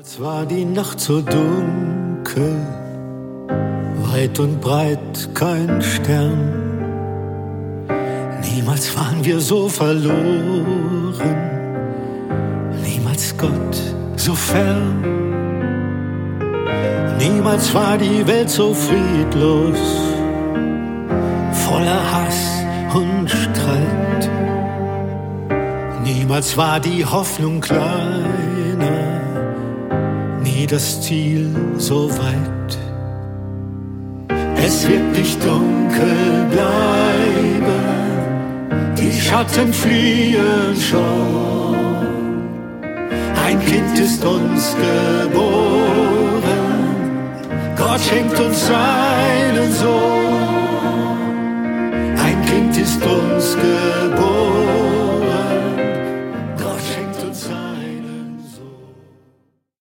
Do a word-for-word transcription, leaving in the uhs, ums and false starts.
Niemals war die Nacht so dunkel, weit und breit kein Stern. Niemals waren wir so verloren, niemals Gott so fern. Niemals war die Welt so friedlos, voller Hass und Streit. Niemals war die Hoffnung kleiner, nie das Ziel so weit. Es wird nicht dunkel bleiben, die Schatten fliehen schon. Ein Kind ist uns geboren, Gott schenkt uns seinen Sohn. Ein Kind ist uns geboren,